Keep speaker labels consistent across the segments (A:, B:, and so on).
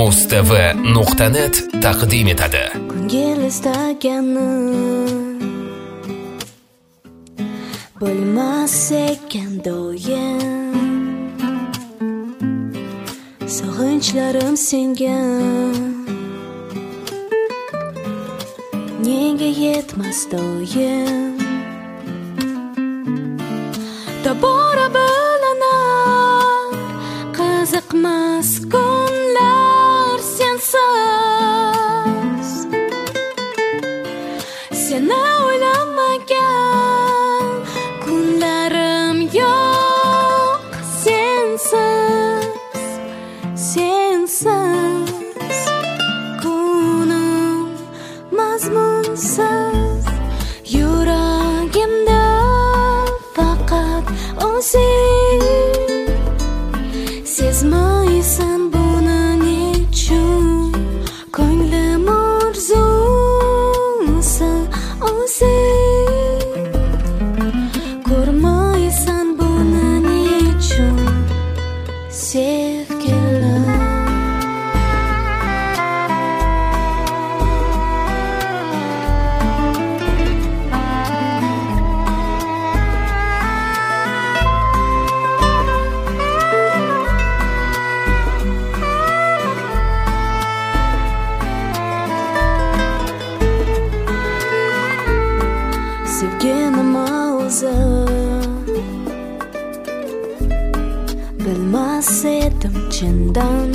A: Muz.tv.net taqdim etadi.
B: Ko'ngil istagani bo'lmas ekan doim, sog'inchlarim senga nega yetmas doim. Tobora bilinar qiziqmas kunlar sensiz, seni o'ylamagan kunlarim yo'q sensiz, sensiz kunim mazmunsiz. Yuragimda faqat o'zing, sezmaysan buni nechun, ko'nglim orzusi o'zing, ko'rmaysan buni nechun sevgilim. Sevginim o'zi bilmas edim chindan,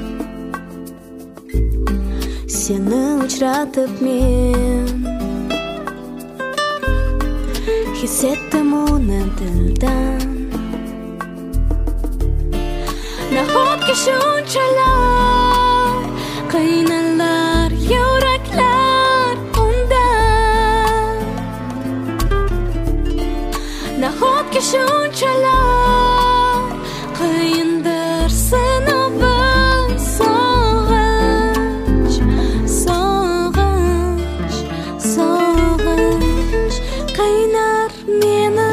B: seni uchratib men his etdim uni dildan. Nahotki shunchalar qiynalar yuraklar undan, nahotki shunchalar qiyindir sinovi sog'inch, sog'inch, sog'inch qiynar meni.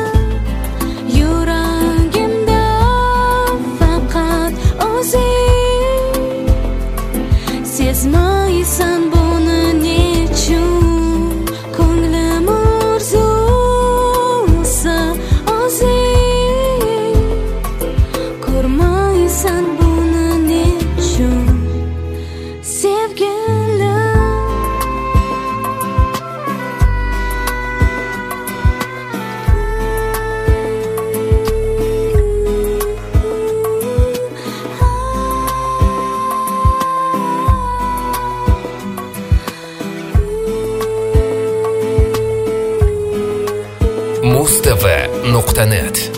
B: Yuragimda faqat o'zing, sezmaysan buni nechun, ko'nglim orzusi o'zing, ko'rmaysan buni nechun sevgilim.
A: Muz.tv.net